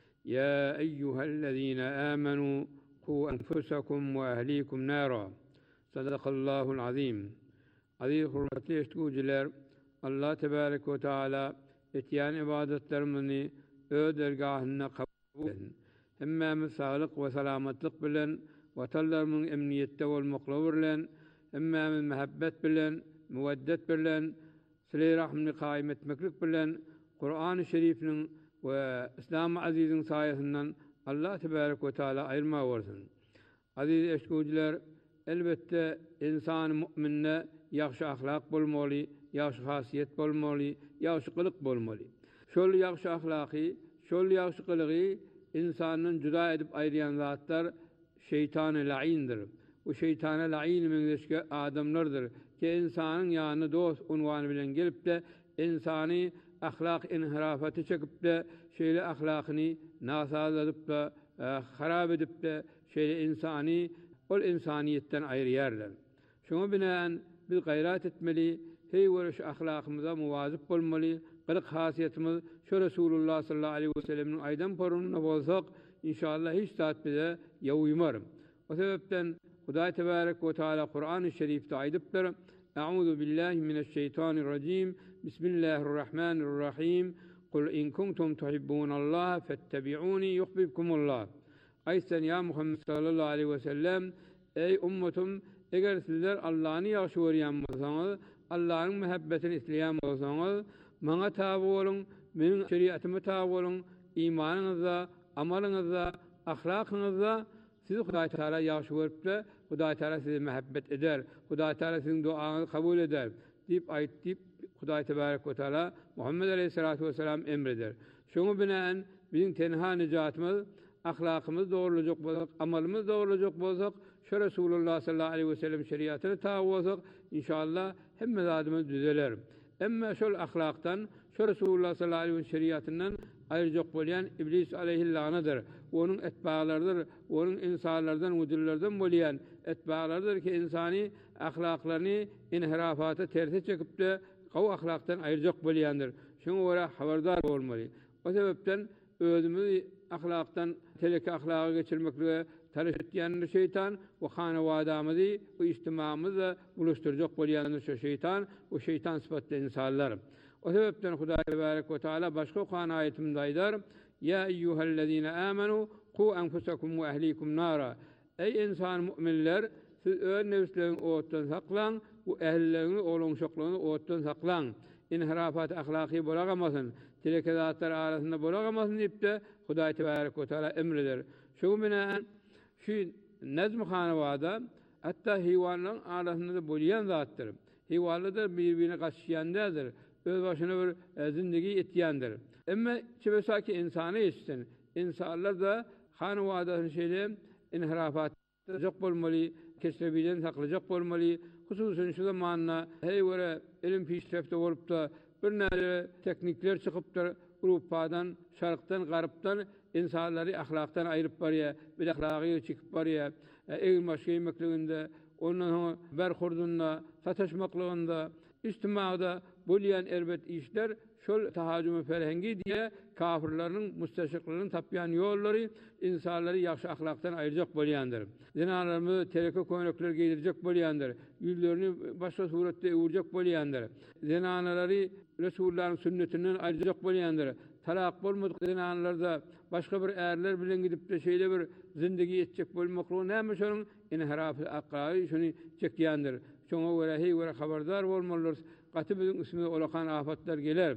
يا أيها الذين آمنوا قوا أنفسكم وأهليكم نارا. صدق الله العظيم. عزيز hurmatly eşitgüçiler, Allah tebarek ve taala etýän ibadetlerimizi öz dergahyna kabul etsin. Hemmemiz sağlyk we salamatlyk bilen, watanlarymyň emniýetde bolmaklary bilen, hemmemiz mehabbet bilen, muweddet bilen, sile rahmyny kaýym etmeklik bilen, Kur'an-ı Şerifiniň we İslam aziziň saýasyndan Allah tebarek ve taala aýyrma bolsun. Aziz eşitgüçiler, elbette insan müminne ýaxşy ahlak bolmaly, ýaxşy hasyet bolmaly, ýaxşy gylyk bolmaly. Şol ýaxşy ahlaky, şol ýaxşy gylygy insanyň juda edip aýryan zatlar şeytan-ı la'indir. Bu şeytan-ı la'in meňzeşke adamlardyr ki insanyň ýanyna dost unwany bilen gelip de insany ahlak inhirafaty çekip de şeýle ahlakyny nasaz edip de harap edip de şeýle insany ol insaniyetten aýrýarlar. Şoňa binaen biz gayrat etmeli, hey weriş ahlakymyza muwazyp bolmaly, gylyk hasyetimiz şo Resulullah sallallahu aleyhi we sellem'in aýdan porunyna bolsak, inşallah hiç zat bize ýaýmar. O sebepden Hudaý tebarek we taala Kur'an-ı Şerifde aýdypdyr: Euzu billahi mineşşeytanirracim. Bismillahirrahmanirrahim. Kul in kuntum tuhibbunallaha fettabi'uni yuhibbukumullah. Aysen ya Muhammed sallallahu aleyhi ve sellem, ey ummetum, eger sizler Allah'ını ýaşy görýän bolsaňyz, Allah'ın muhabbetini isleýän bolsaňyz, maňa taby bolun, meniň şeriatyma taby bolun, imanyňyzda, amalyňyzda, ahlakyňyzda sizi Hudaý Taala ýaşy görüpde, Hudaý Taala sizi muhabbet eder, Hudaý Taala siziň duaňyzy kabul eder diýip aýtyp Hudaý tebarek we taala Muhammed aleyhissalatu vesselam emreder. Şoňa binaen biziň tenha nijatymyz ahlakymyz dogrulyjak bolsak, amalymyz dogrulyjak bolsak, şo Resulullah sallallahu aleyhi ve sellem şeriatyny taby bolsak, inşallah hemme zadymyz düzeler. Emma şol ahlakdan, şo Resulullah sallallahu aleyhi ve sellem şeriatyndan aýrjak bolýan iblis aleyhillanadyr. Onuň etbalardyr, onuň insanlardan, müdürlerden bolýan etbalardyr ki insani ahlaklaryny inhirafata terse çekip de gaw ahlakdan aýrjak bolýandyr. Şoňa görä habardar bolmaly. O sebepden özümizi ahlaktan teleki ahlaka geçirmekle tarıştıryan şeytan ve hanewatymyzy we ijtimamyzy buluşturjak bolýan şu şeytan, o şeytan sıfatly insanlar. O sebepden Hudaý tebarek we taala başga Kur'an aýetinde aýdar: Ya eyyuhellezine amenu qu enfusakum ve ehlikum nara. Ey insan müminler, siz öz nefslerinizi oğutdan saklan, bu ehlilerini olumşukluğunu oğutdan saklan. İnhirafat ahlaki bolagamasın, telekezatlar arasında bolagamasın deyip de Hudaý tebarek we taala emreder. Şu binaen şu nezm hanewada hatta hiwanlaryň arasında bolýan zatdyr. Hiwanlar bir-birini gaçýandadyr. Öz başyna bir zindigi etýändir. Emma çebesaki insany etsin. İnsanlar da hanewadasyny şeýle inhirafat jok bolmaly, kesrebiden saklajak bolmaly. Hususan şu zamanna hey were ilim pişrefte bolup da bir näde teknikler çykypdyr. Awropadan, Şarkdan, Garpdan insanlary ahlakdan aýryp barýar, bir ahlaky çykip barýar. Egil maşgymykliginde, onuň berhurdunda, sataşmaklygynda, ijtimada bolýan erbet işler şol tahajjüm ferhengi diye kafirlaryň, müsteşriklerin tapýan ýollary insanlary ýaxşy ahlakdan aýrjak bolýandyr. Zinalarmy tereke köýnekler giydirjek bolýandyr. Ýüzlerini başga suratda öwürjek bolýandyr. Zinalary Resulullahyň sünnetinden aýrjak bolýandyr. Talak bolmadyk zinalarda başga bir erler bilen gidip de şeýle bir zindigi etjek bolmaklygy näme şonuň inhirafy aklagy şonu çekýändir. Şoňa görä hey görä habardar bolmalylar. Gaty biziň üstüme olakan afatlar geler.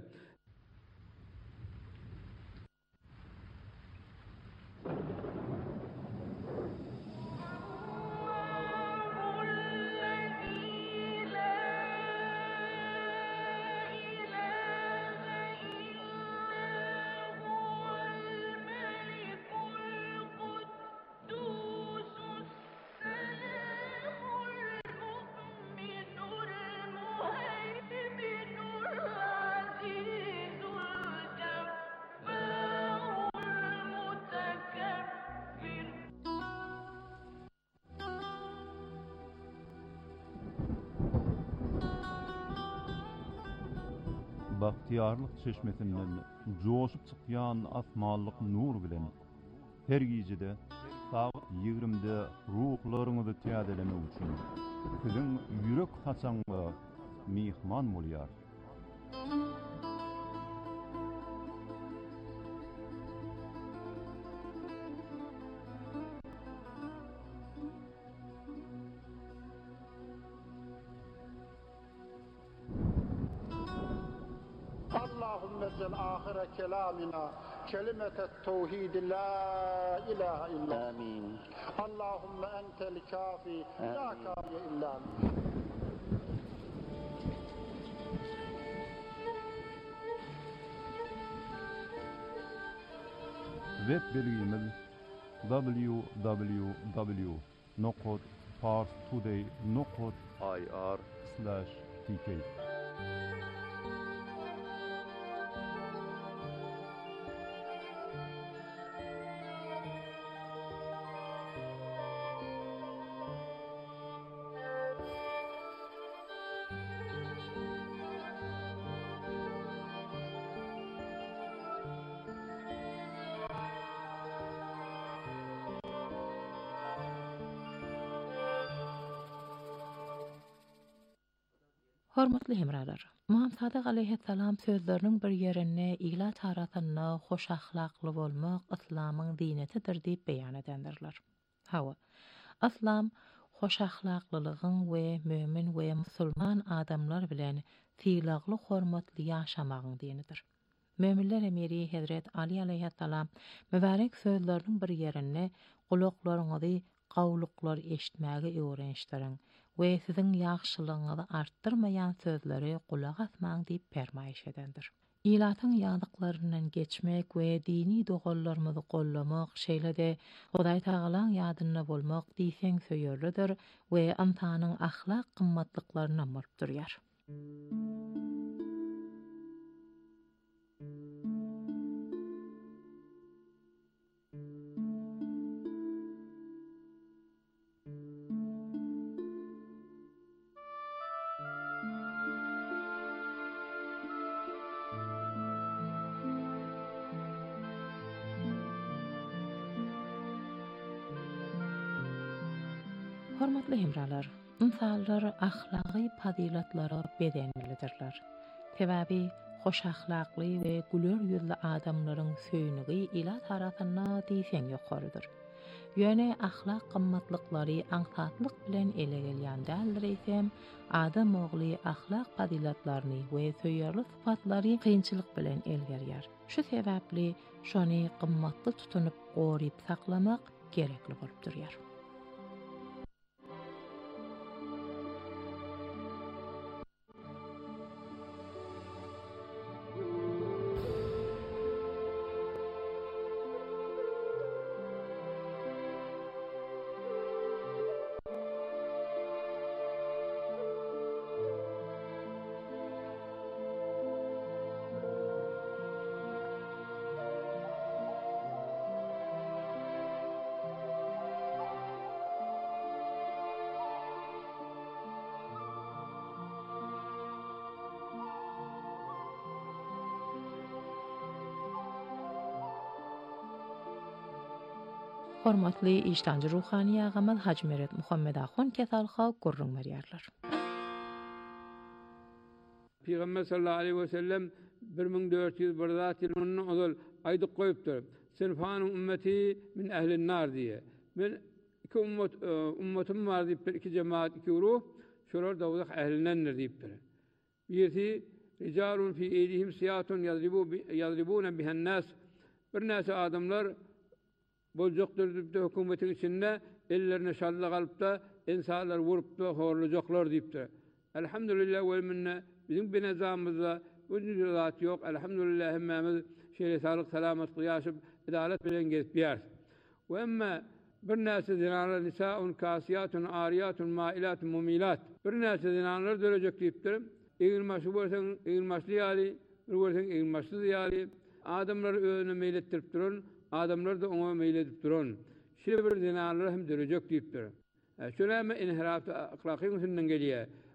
المهيمن العزيز bahtiyarlyk çeşmesinden joşup çykýan asmanlyk nur bilen her gijede saat ýigrimide ruhlaryňyzy täzelemek üçin siziň ýürek haçaňga mihman bolýar. اللهم اجعل آخر كلامنا كلمة التوحيد لا إله إلا آمين. اللهم أنت الكافي لا كافي إلا أنت. Web bilgimiz w w w nokta parstoday nokta i r slash t k. Hormatly hemralar, Muhammed Sadyk aleyhisselam sözlerinin bir yerine ila tarafynda hoş ahlakly bolmak İslamyň dinetidir diýip beýan edendirler. Hawa, İslam hoş ahlaklylygyň we mömin we musulman adamlar bilen fiilagly hormatly ýaşamagyň dinidir. Möminler emiri Hazret Ali aleyhisselam mübarek sözlerinin bir yerine gulaklaryňyzy gawluklar eşitmäge öwrenişdirin we siziň ýagşylygyňyzy artdyrmaýan sözleri gulak asmaň diýip fermaýyş edendir. İlatyň ýadyklarynyň geçmek we dini dogallarymyzy gollamak, şeýle-de Hudaý Tagalaň ýadyna bolmak diýseň söýerlidir we insanyň ahlak gymmatlyklaryna bolup durýar. Hormatly hemralar, insanlar ahlaki fazilatlara bedenlidirler. Sebäbi hoş ahlakly we güler ýüzli adamlaryň söýnügi ila tarapynda diýsen ýokarydyr. Ýöne ahlak gymmatlyklary aňsatlyk bilen ele gelýän däldir eýsem, adam ogly ahlak fazilatlaryny we söýerli sypatlary kynçylyk bilen elgerýär. Şu sebäpli şony gymmatly tutunyp goryp saklamak gerekli bolup durýar. Hormatly işdanjy ruhani agamy Haji Meret Muhammed Ahun kesalha gurrun berýärler. Peygamber sallallahu aleyhi ve sellem bir ming dört yüz bir zat ýylyny ozal aýdyp goýupdyr. Sinfanyň ümmeti min ehlin nar diye. Men iki ummet ummetim bar diýip iki jemaat iki guruh şolar dowzak ehlindendir diýipdir. Birisi rijalun fi eydihim siyatun yadribu yadribuna bihen nas. Bir näse adamlar boljakdyr diýip hökümetin içinde ellerine şalla galyp da insanlar vurup da horlajoklar diýipdir. Elhamdülillah we minne bizim benezamyzda bu zat ýok. Elhamdülillah hemmemiz şeýle sağlyk salamat ýaşyp adalet bilen gezip ýar. We emma bir näse zinalar nisaun kasiyatun ariyatun mailatun mumilat. Bir näse zinalar dörejek diýipdir. Egilmaşy bolsaň egilmaşly ýaly, bir bolsaň egilmaşly ýaly adamlar öňüne meýletdirip duran, adamlar da ona meýledip duran. Şeýle bir zinalar hem dörejek diýipdir. Şolama inhiraf ahlaky üstünden gelýär.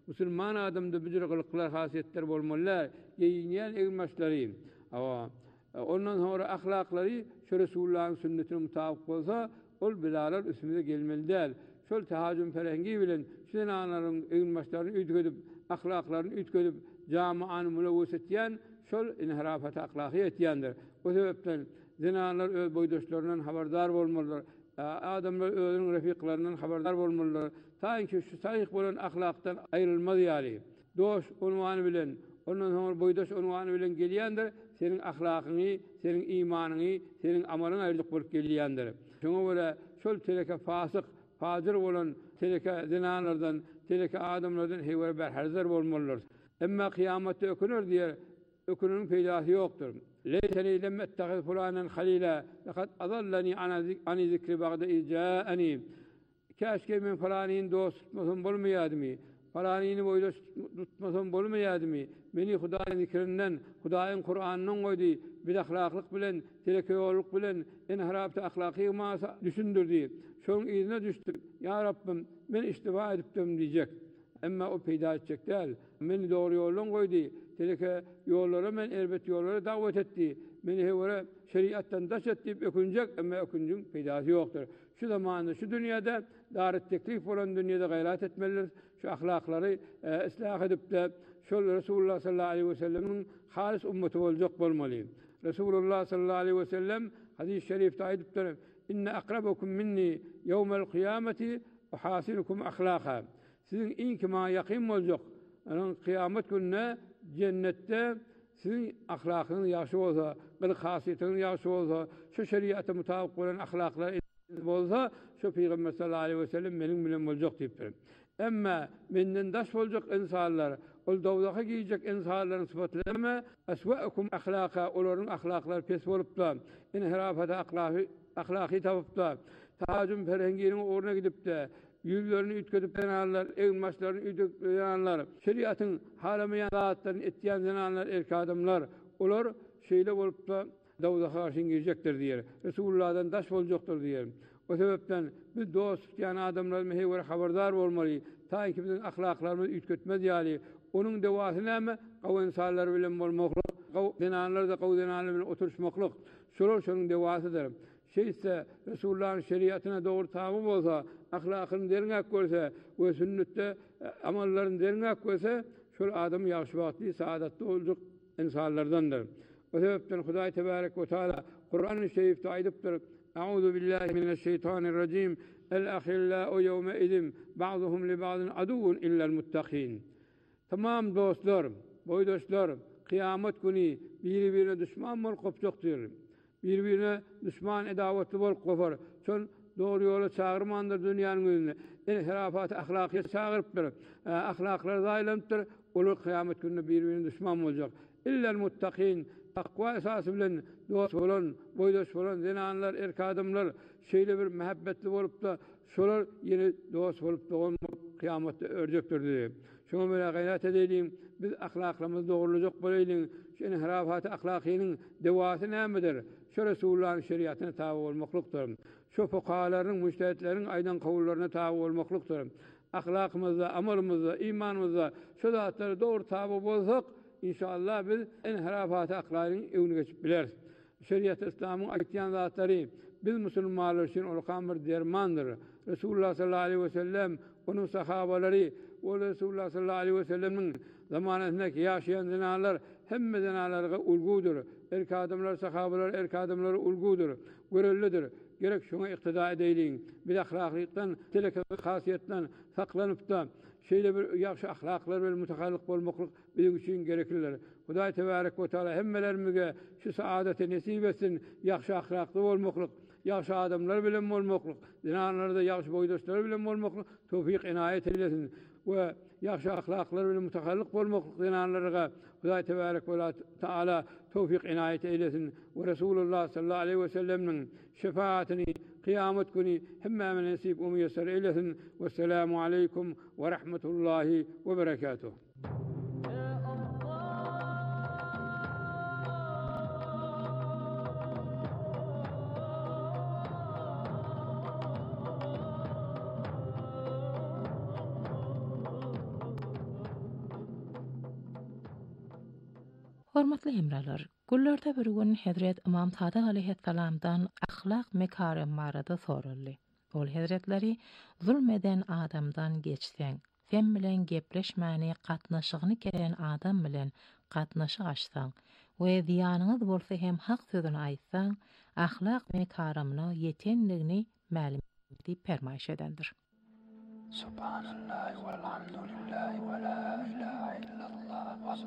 Müslüman adamda bir kılıklar, hasiyetler bolmalar, giyinýän egmaşlary. Awa ondan sonra ahlaklary şu Resulullah'ın sünnetine mutabık bolsa, ol bilalar üstüne gelmeli değil. Şol tahajjüm ferengi bilen şuň anlaryň egmaşlaryny üýtgedip, ahlaklaryny üýtgedip, jamaany mulawwes etýän, şol inhirafat ahlaki etýändir. O sebepden zinanlar öz boýdaşlaryndan habardar bolmalylar. Adamlar özüniň refiklarynyň habardar bolmalylar. Taýinki şu saýyk bolan ahlakdan aýrylmaz ýaly. Doş unwany bilen, ondan sonra boýdaş unwany bilen gelýändir. Senin ahlakyny, senin imanyny, senin amalyň aýrlyk bolup gelýändir. Şoňa göre şol teleke fasyk, fajir bolan teleke zinanlardan, teleke adamlardan heýwer berherzar bolmalylar. Emma kıyametde ökünür diye ökünün peydası yoktur. Leyteni lem ettehiz fulanen halila lekad azallani ani zikri bagda icaani. Keşke men falaniyin dost tutmasam bolmayadı mı? Falaniyini boydaş tutmasam bolmayadı mı? Beni Hudaýyň zikrinden, Hudaýyň Kur'anynyň goýdy bir ahlaklyk bilen, teleköýoluk bilen, inhirapda ahlaki masa düşündirdi. Şoň izine düşdüm. Ya Rabbim, men istiba edipdim diýjek. Emma o peýda etjek däl. Meni dogry ýoldan goýdy. Teleke ýollara men elbet ýollara dawet etdi. Meni hewere şeriatdan daş etdi, ökünjek, emma ökünjüň peýdasy ýokdur. Şu zamanda, şu dünýäde daret teklif bolan dünýäde gaýrat etmeliler. Şu ahlaklary e, islah edip de şol Resulullah sallallahu aleyhi ve sellem'in halis ümmeti boljak bolmaly. Resulullah sallallahu aleyhi ve sellem hadis-i şerifde aýdypdyr: "İnne akrabakum minni yawmal kıyameti uhasinukum ahlaka." Sizin in kima yakin boljak. Anan kıyamet gününe cennette sizin ahlakyňyz ýaşy bolsa, bir hasiýetiňiz ýaşy bolsa, şu şeriata mutabık bolan ahlaklar bolsa, şu Peýgamber sallallahu aleyhi ve sellem meniň bilen boljak diýipdir. Emma menden daş boljak insanlar, ol dowdaky giýjek insanlaryň sypatlary aswa'ukum ahlaka, olaryň ahlaklary pes bolupda, inhirafata ahlaki ahlaki tapypda, tahajjüm ferenginiň oruna gidipde, yüzlerini ütkedip denanlar, egmaşlaryny ütkedip denanlar, şeriatyň haramaýan zatlaryny etýän denanlar, erk adamlar, olar şeýle bolupda dawda karşy girecekdir diýer. Resulullah'dan daş boljakdyr diýer. O sebepden biz dost ýany adamlar mehewer habardar bolmaly. Taýinki biziň ahlaklarymyz ütkedmez ýaly. Onuň dewasy näme? Gaw insanlar bilen bolmaklyk, gaw denanlar da gaw denanlar bilen oturuşmaklyk. Şolar şonuň dewasydyr. Şeyse Resulullah'ın şeriatyna dogry taby bolsa, ahlakyny deriňäk görse we sünnetde amallaryny deriňäk görse, şol adam ýaşy wagtly saadatly boljak insanlardandyr. O sebepden Hudaý tebarek we taala Kur'an-ı Şerifde aýdypdyr: "Euzu billahi mineşşeytanirracim. El-ahillâ'u yevme izin ba'duhum li ba'din aduvun illa'l muttaqin." Tamam dostlar, boýdaşlar, kıyamet günü biri-birine düşman bolup gopjakdyr. Bir-birine düşman edawatly bolup gopar. Şol dogry ýola çağırmandyr dünýäniň özüne. Inhirafat ahlaki çağırıpdyr. Ahlaklar zaýlantyr. Olar kıyamet gününe bir-birine düşman boljak. İlla'l muttaqin. Takwa esasy bilen dost bolan, boýdaş bolan zinanlar, erk adamlar şeýle bir mehabbetli bolup da şolar ýene dost bolup da kıyametde örjekdir diýip. Şoňa göre gaýrat edelim, biz ahlaklarymyzy dogrulyjak bolaylyň. Şu inhirafat ahlakynyň dewasy nämedir? Şu Resulullah'ın şeriatyna tabi bolmaklykdyr. Şu fuqahalaryň, mujtehidleriň aýdan kowullaryna tabi bolmaklykdyr. Ahlakymyzda, amalymyzda, imanymyzda şu zatlary dogry tabi bolsak, inşallah biz inhirafat ahlakynyň öňüne geçip bileriz. Şeriat İslamyň aýtýan zatlary biz musulmanlar üçin ulkan bir dermandyr. Resulullah sallallahu aleyhi ve sellem, onuň sahabalary, o Resulullah sallallahu aleyhi ve sellem'in zamanyndaky ýaşaýan zinanlar hemme zinalarga ulgudur. Erk adamlar, sahabalar, erk adamlar ulgudur, görellidir. Gerek şoňa iktida edeýin. Bir ahlaklydan, teleke hasiýetden saklanyp da şeýle bir ýaşy ahlaklar bilen mutahallyk bolmaklyk bizim üçin gereklidir. Hudaý tebarek we taala hemmelerimize şu saadety nesip etsin, ýaşy ahlakly bolmaklyk, ýaşy adamlar bilen bolmaklyk, zinanlarda ýaşy boýdaşlar bilen bolmaklyk tawfik inaýet eylesin we ýaşy ahlaklar bilen mutahallyk bolmaklyk zinanlarga Hudaý tebarek we taala tawfik inaýet eylesin we Resulullah sallallahu aleyhi ve sellem'in şefaatini kıyamet günü hemme nasip ve müyesser eylesin. Vesselamu aleykum ve rahmetullahi ve berekatuhu. Hormatly hemralar, gullörde bir gün Hazret İmam Sadık aleyhisselamdan ahlak mekarim barada sorully. Ol hazretleri zulmeden adamdan geçsen, sen bilen gepleşmäni gatnaşygyny keren adam bilen gatnaşyk açsaň we ziýanyňyz bolsa hem hak sözüni aýtsaň, ahlak mekarimine ýetenligini ma'lum edip permaýş edendir. Subhanallah velhamdülillah ve la ilahe illallah.